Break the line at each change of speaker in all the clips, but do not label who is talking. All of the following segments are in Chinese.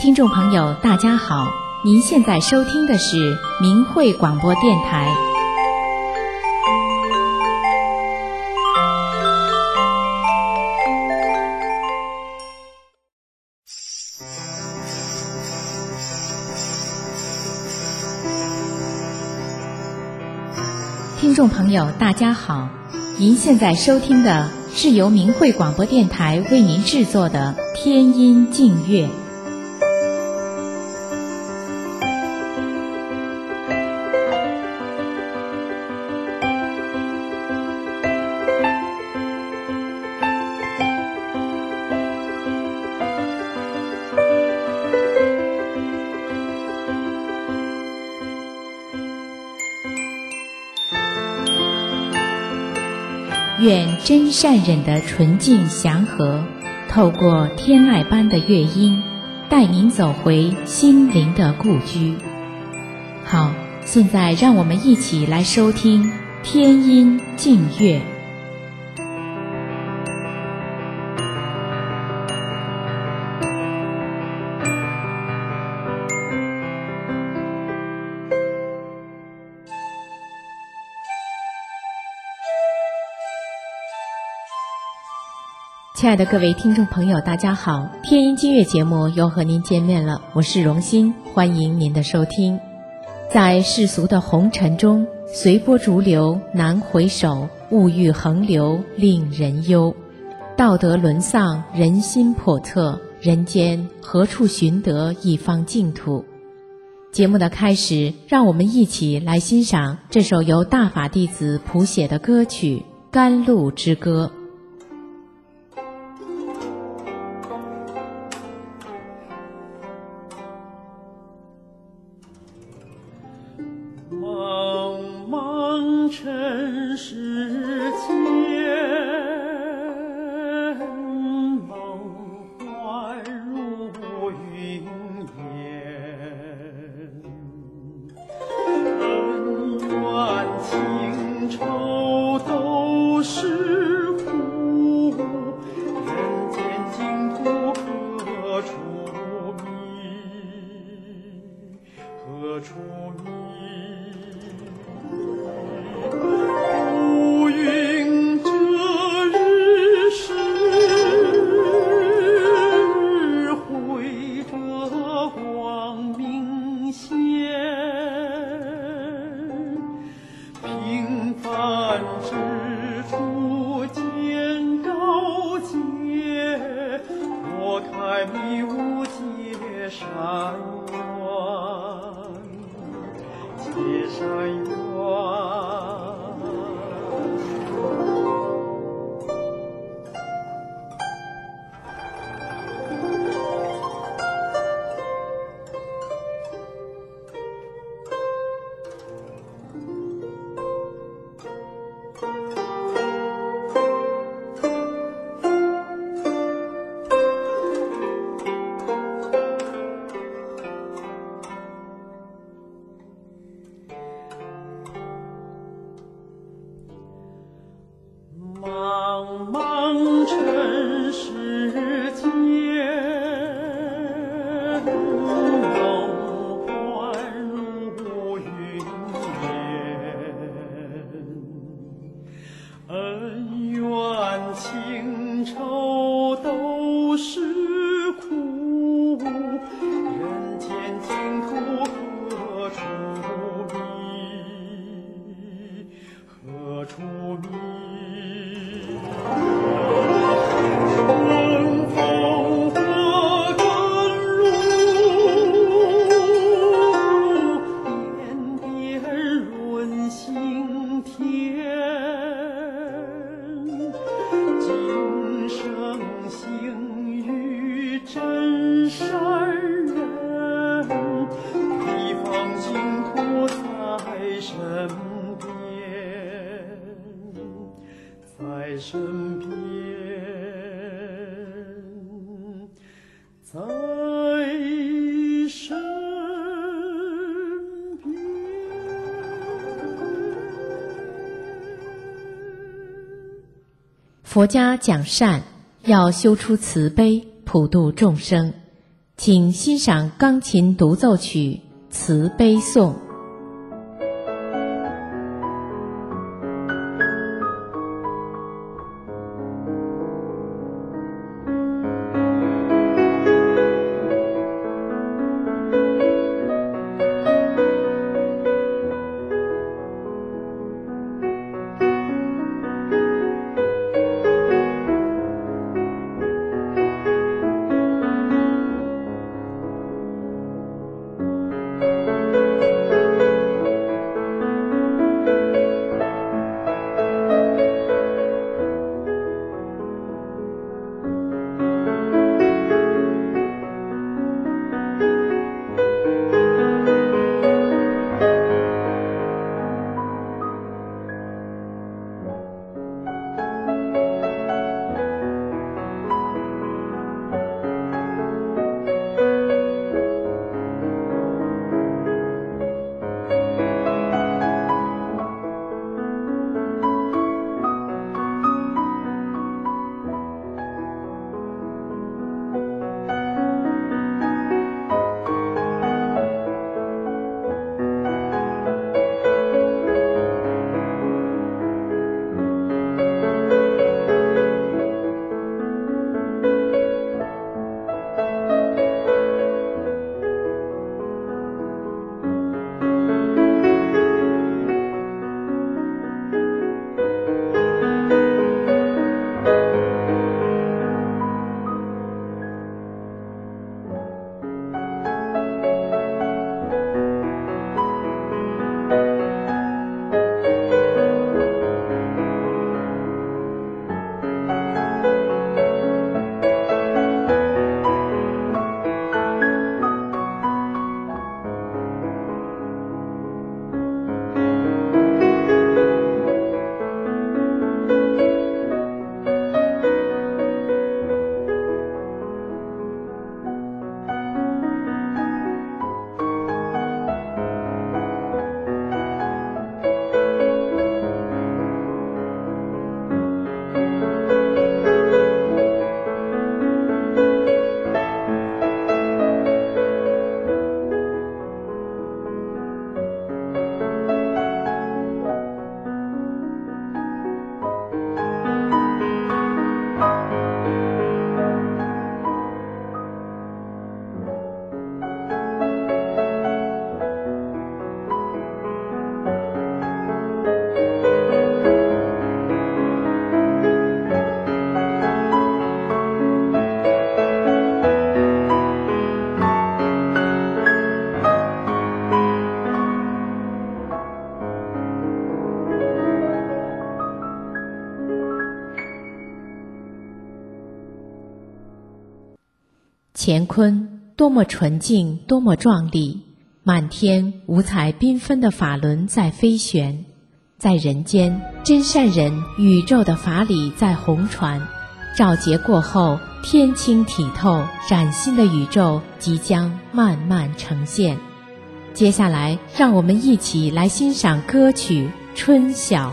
听众朋友大家好，您现在收听的是明慧广播电台。听众朋友大家好，您现在收听的是由明慧广播电台为您制作的天音净乐。愿真善忍的纯净祥和，透过天籁般的乐音，带您走回心灵的故居。好，现在让我们一起来收听天音净乐。亲爱的各位听众朋友大家好，天音净乐节目又和您见面了，我是荣心，欢迎您的收听。在世俗的红尘中，随波逐流难回首，物欲横流令人忧，道德沦丧，人心叵测，人间何处寻得一方净土？节目的开始，让我们一起来欣赏这首由大法弟子谱写的歌曲《甘露之歌》。
尘世间，梦幻如云烟，恩怨情仇都是苦，人间净土何处觅？何处觅？迷雾结善缘，结善缘。茫茫尘世间，梦幻如云烟，恩怨情仇都是苦，人间净土何处觅？何处觅？春风和甘露，点点润心田。今生幸遇真善人，一方净土在身边，在身边。在身边。
佛家讲善，要修出慈悲，普度众生。 请欣赏钢琴独奏曲《慈悲颂》。乾坤多么纯净，多么壮丽，满天五彩缤纷的法轮在飞旋，在人间真善人宇宙的法理在红传。照劫过后，天清体透，崭新的宇宙即将慢慢呈现。接下来让我们一起来欣赏歌曲《春晓》。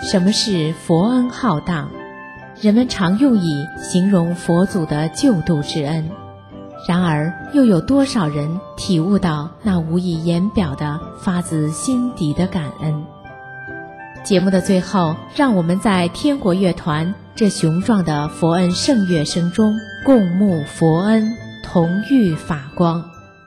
什么是佛恩浩荡？人们常用以形容佛祖的救度之恩，然而又有多少人体悟到那无以言表的发自心底的感恩？节目的最后，让我们在天国乐团这雄壮的佛恩圣乐声中共沐佛恩，同遇法光。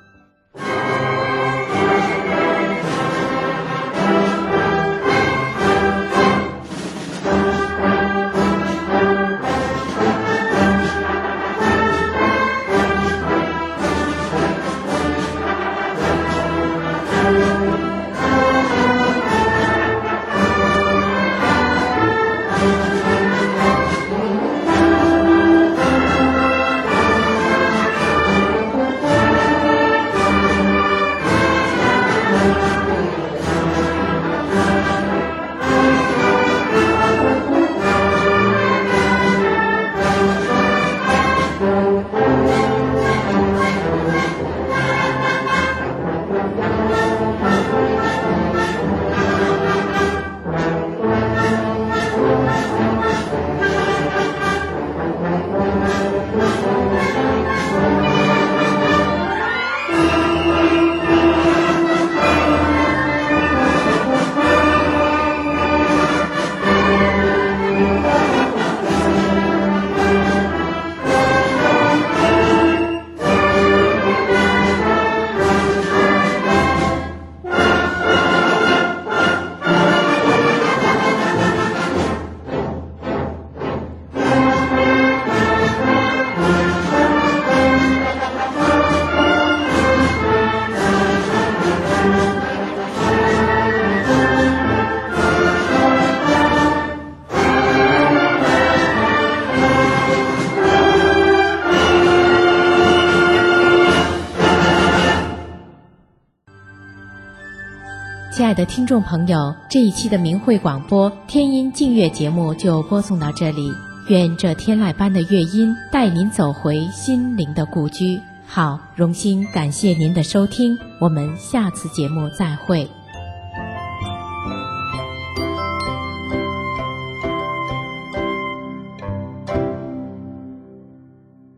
亲爱的听众朋友，这一期的明慧广播天音净乐节目就播送到这里，愿这天籁般的乐音带您走回心灵的故居。好，荣心感谢您的收听，我们下次节目再会。